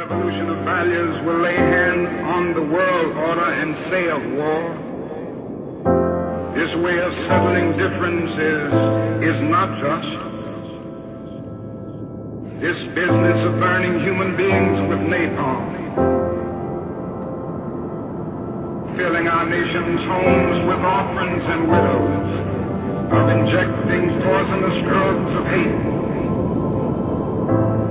revolution of values will lay hands on the world order and say of war, this way of settling differences is not just. This business of burning human beings with napalm, filling our nation's homes with orphans and widows, of injecting poisonous drugs of hate,